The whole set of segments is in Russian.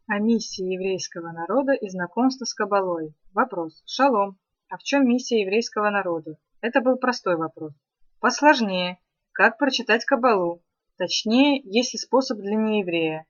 О миссии еврейского народа и знакомство с Каббалой. Вопрос. Шалом. А в чем миссия еврейского народа? Это был простой вопрос. Посложнее. Как прочитать Каббалу? Точнее, есть ли способ для нееврея?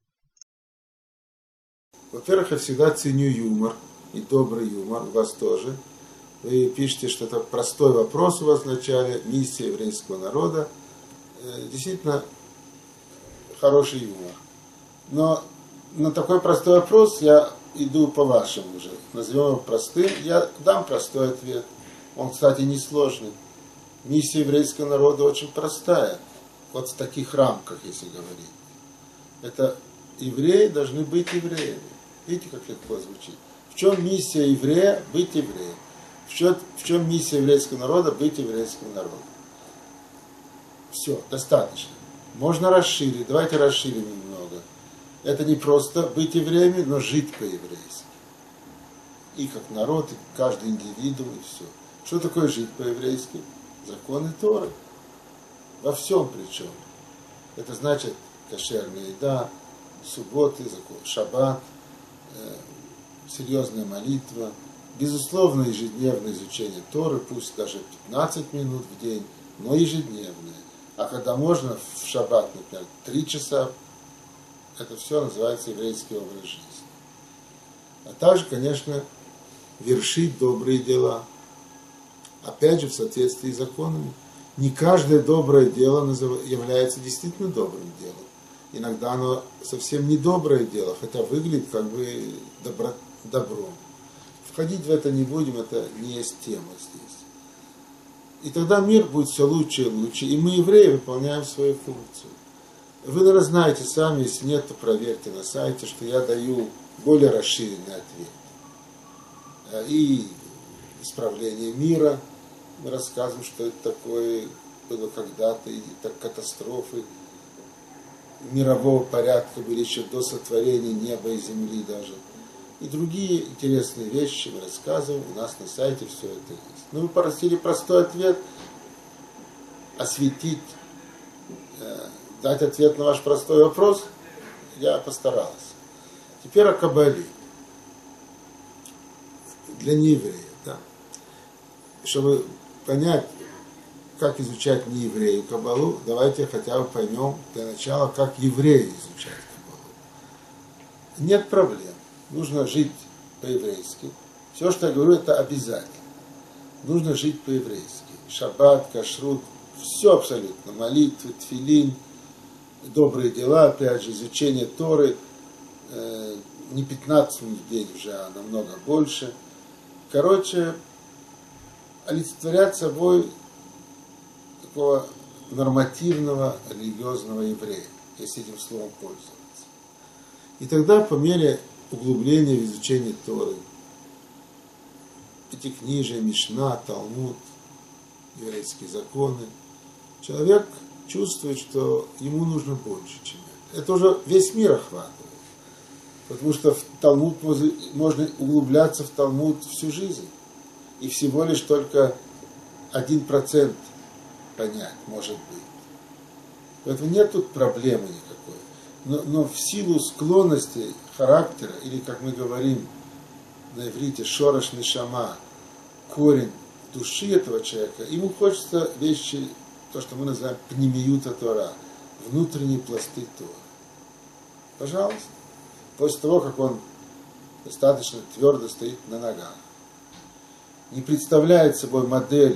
Во-первых, я всегда ценю юмор, и добрый юмор, у вас тоже. Вы пишете, что это простой вопрос у вас в начале, миссия еврейского народа. Действительно, хороший юмор. Но на такой простой вопрос я иду по вашему уже. Назовем его простым. Я дам простой ответ. Он, кстати, несложный. Миссия еврейского народа очень простая. Вот в таких рамках, если говорить. Это евреи должны быть евреями. Видите, как легко звучит. В чем миссия еврея? Быть евреем. В чем миссия еврейского народа? Быть еврейским народом. Все, достаточно. Можно расширить. Давайте расширим немного. Это не просто быть евреями, но жить по-еврейски. И как народ, и каждый индивидуум, и все. Что такое жить по-еврейски? Законы Торы. Во всем причем. Это значит кошерная еда, субботы, шаббат, серьезная молитва, безусловно, ежедневное изучение Торы, пусть даже 15 минут в день, но ежедневное. А когда можно, в шаббат, например, 3 часа, это все называется еврейский образ жизни. А также, конечно, вершить добрые дела. Опять же, в соответствии с законами. Не каждое доброе дело является действительно добрым делом. Иногда оно совсем не доброе дело, хотя выглядит как бы добром. Входить в это не будем, это не есть тема здесь. И тогда мир будет все лучше и лучше, и мы, евреи, выполняем свою функцию. Вы, наверное, знаете сами, если нет, то проверьте на сайте, что я даю более расширенный ответ. И исправление мира, мы рассказываем, что это такое было когда-то, и так катастрофы мирового порядка были еще до сотворения неба и земли даже. И другие интересные вещи мы рассказываем, у нас на сайте все это есть. Но вы просили простой ответ, осветить, дать ответ на ваш простой вопрос, я постарался. Теперь о Каббале. Для неевреев, да. Чтобы понять, как изучать нееврею Каббалу, давайте хотя бы поймем для начала, как евреи изучают Каббалу. Нет проблем. Нужно жить по-еврейски. Все, что я говорю, это обязательно. Нужно жить по-еврейски. Шаббат, кашрут, все абсолютно. Молитвы, тфилин, добрые дела, опять же, изучение Торы. Не 15 минут в день уже, а намного больше. Короче, олицетворять собой такого нормативного религиозного еврея, если этим словом пользоваться. И тогда по мере углубления в изучение Торы, пятикнижие, Мишна, Талмуд, еврейские законы, человек чувствует, что ему нужно больше, чем это. Это уже весь мир охватывает. Потому что в Талмуд можно углубляться в Талмуд всю жизнь. И всего лишь только 1% понять, может быть. Поэтому нет тут проблемы никакой. Но в силу склонности характера, или, как мы говорим на иврите, шорош нешама, корень души этого человека, ему хочется вещи, то, что мы называем пнемиюта Тора, внутренние пласты Торы. Пожалуйста. После того, как он достаточно твердо стоит на ногах, не представляет собой модель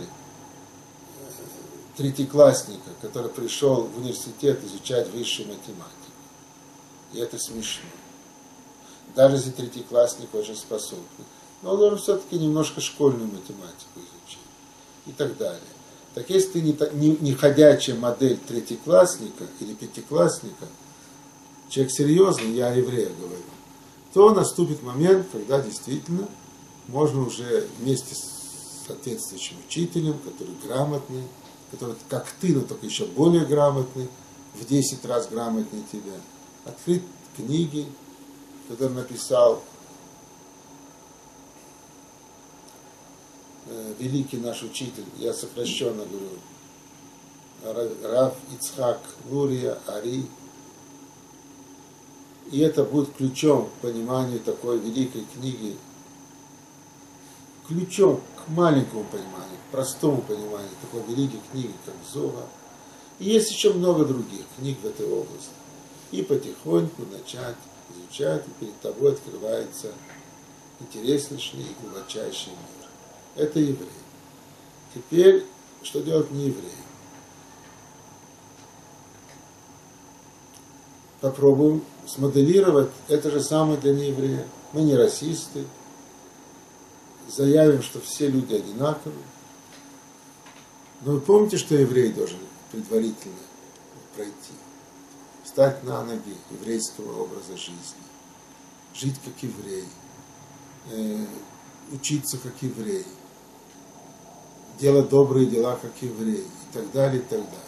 третьеклассника, который пришел в университет изучать высшую математику. И это смешно. Даже если третьеклассник очень способный. Но он должен все-таки немножко школьную математику изучить. И так далее. Так если ты не ходячая модель третьеклассника или пятиклассника, человек серьезный, я о евреях говорю, то наступит момент, когда действительно можно уже вместе с соответствующим учителем, который грамотный, который как ты, но только еще более грамотный, в 10 раз грамотнее тебя, открыть книги, которые написал великий наш учитель, я сокращенно говорю, Рав Ицхак Лурия Ари, И это будет ключом к пониманию такой великой книги, ключом к маленькому пониманию, к простому пониманию такой великой книги, как Зоар. И есть еще много других книг в этой области. И потихоньку начать изучать, и перед тобой открывается интереснейший и глубочайший мир. Это еврей. Теперь, что делать не еврей? Попробуем смоделировать это же самое для нееврея. Мы не расисты, заявим, что все люди одинаковые. Но вы помните, что еврей должен предварительно пройти? Встать на ноги еврейского образа жизни, жить как еврей, учиться как еврей, делать добрые дела как еврей и так далее, и так далее.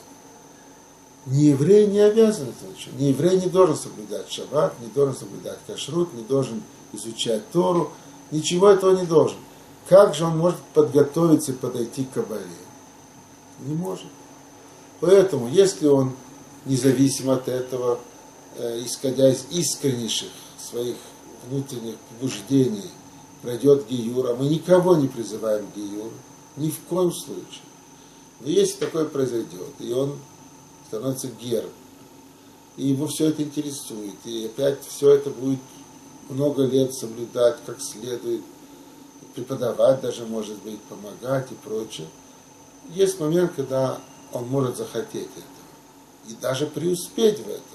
Нееврей не обязан этого ничего. Нееврей не должен соблюдать шаббат, не должен соблюдать кашрут, не должен изучать Тору, ничего этого не должен. Как же он может подготовиться и подойти к Кабале? Не может. Поэтому, если он, независимо от этого, исходя из искреннейших своих внутренних побуждений, пройдет гиюр, а мы никого не призываем к гиюру, ни в коем случае. Но если такое произойдет, и он становится гером, и его все это интересует, и опять все это будет много лет соблюдать как следует, преподавать даже, может быть, помогать и прочее, есть момент, когда он может захотеть этого, и даже преуспеть в этом.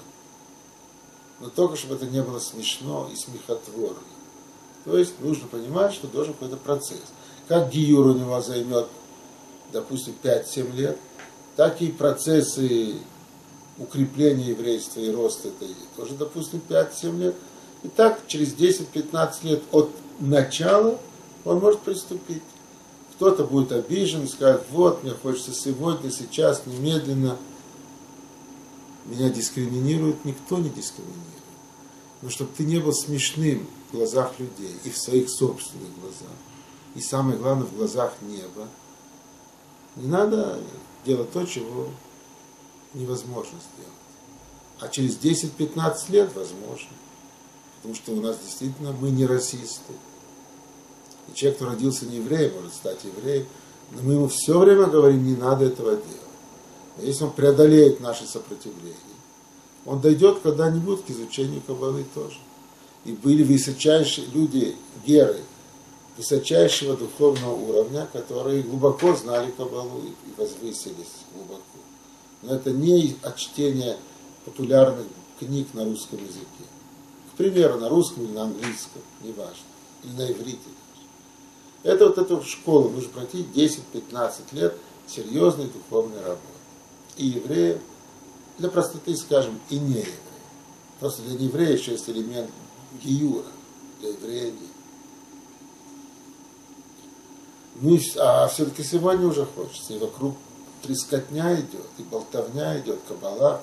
Но только чтобы это не было смешно и смехотворно. То есть нужно понимать, что должен какой-то процесс. Как гиюр у него займет, допустим, 5-7 лет, так и процессы укрепления еврейства и роста это тоже, допустим, 5-7 лет. И так через 10-15 лет от начала он может приступить. Кто-то будет обижен и скажет: вот, мне хочется сегодня, сейчас, немедленно. Меня дискриминируют, никто не дискриминирует. Но чтобы ты не был смешным в глазах людей и в своих собственных глазах, и самое главное, в глазах неба, не надо делать то, чего невозможно сделать. А через 10-15 лет возможно. Потому что у нас действительно мы не расисты. И человек, кто родился не евреем, может стать евреем. Но мы ему все время говорим: не надо этого делать. Но если он преодолеет наше сопротивление, он дойдет когда-нибудь к изучению Каббалы тоже. И были высочайшие люди, геры, высочайшего духовного уровня, которые глубоко знали Каббалу и возвысились глубоко. Но это не от чтения популярных книг на русском языке. К примеру, на русском или на английском, неважно, или на иврите. Это вот эту школу нужно пройти 10-15 лет серьезной духовной работы. И евреев, для простоты скажем, и не евреев. Просто для нееврея еще есть элемент гиюра, для еврея нет. Ну, а все-таки сегодня уже хочется, и вокруг трескотня идет, и болтовня идет, каббала.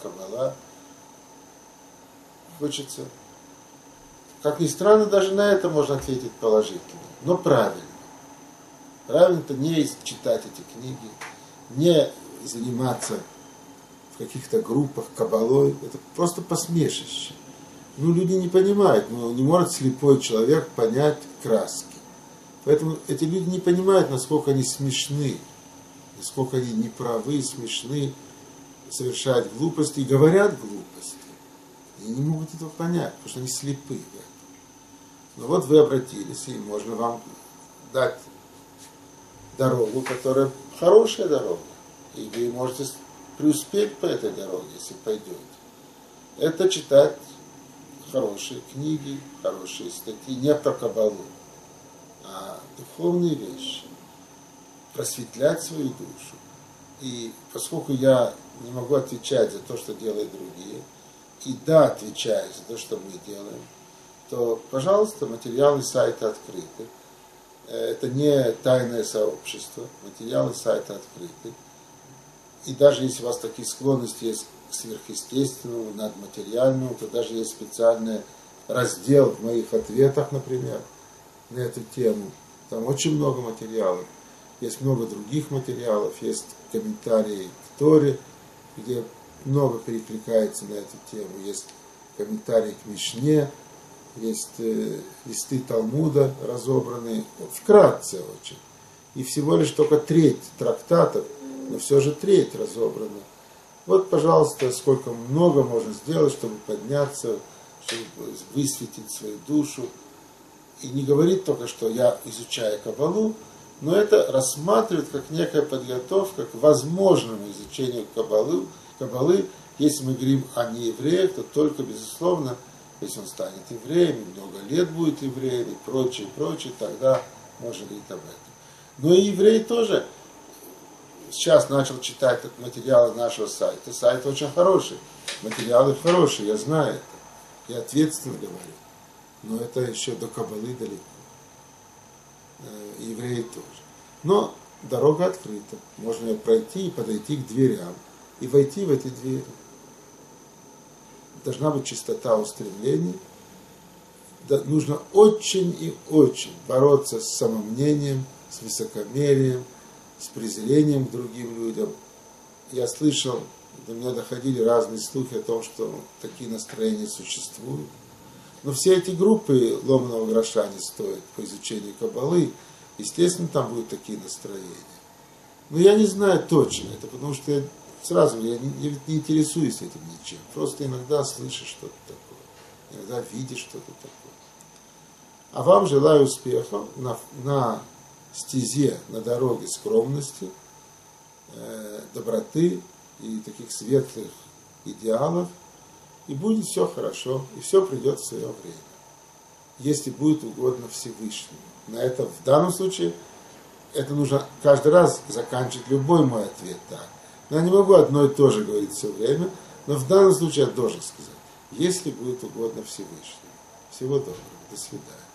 Хочется. Как ни странно, даже на это можно ответить положительно, но правильно. Правильно-то не читать эти книги, не заниматься в каких-то группах каббалой. Это просто посмешище. Ну, люди не понимают, не может слепой человек понять краски. Поэтому эти люди не понимают, насколько они смешны, насколько они неправы, смешны, совершают глупости и говорят глупости. И не могут этого понять, потому что они слепы в этом. Но вот вы обратились, и можно вам дать дорогу, которая хорошая дорога. И вы можете преуспеть по этой дороге, если пойдете. Это читать хорошие книги, хорошие статьи, не про Каббалу, а духовные вещи. Просветлять свою душу. И поскольку я не могу отвечать за то, что делают другие, и да, отвечаю за то, что мы делаем, то, пожалуйста, материалы сайта открыты. Это не тайное сообщество, материалы сайта открыты. И даже если у вас такие склонности есть к сверхъестественному, надматериальному, то даже есть специальный раздел в моих ответах, например, на эту тему. Там очень много материалов. Есть много других материалов, есть комментарии к Торе, где много перекликается на эту тему. Есть комментарии к Мишне, есть листы Талмуда разобранные, вкратце очень. И всего лишь только треть трактатов, но все же треть разобрана. Вот, пожалуйста, сколько много можно сделать, чтобы подняться, чтобы высветить свою душу. И не говорит только, что я изучаю Каббалу, но это рассматривает как некая подготовка к возможному изучению Каббалы. Если мы говорим о неевреях, то только, безусловно, если он станет евреем, и много лет будет евреем, и прочее, тогда можно говорить об этом. Но и еврей тоже сейчас начал читать материалы нашего сайта. Сайт очень хороший, материалы хорошие, я знаю это, я ответственно говорю. Но это еще до Каббалы далеко. Евреи тоже. Но дорога открыта. Можно ее пройти и подойти к дверям. И войти в эти двери. Должна быть чистота устремлений. Нужно очень и очень бороться с самомнением, с высокомерием, с презрением к другим людям. Я слышал, до меня доходили разные слухи о том, что такие настроения существуют. Но все эти группы ломаного гроша не стоят по изучению Каббалы. Естественно, там будут такие настроения. Но я не знаю точно это, потому что я ведь не интересуюсь этим ничем. Просто иногда слышишь что-то такое. Иногда видишь что-то такое. А вам желаю успеха на стезе, на дороге скромности, доброты и таких светлых идеалов. И будет все хорошо, и все придет в свое время, если будет угодно Всевышнему. В данном случае, это нужно каждый раз заканчивать любой мой ответ так. Но я не могу одно и то же говорить все время, но в данном случае я должен сказать, если будет угодно Всевышнему. Всего доброго, до свидания.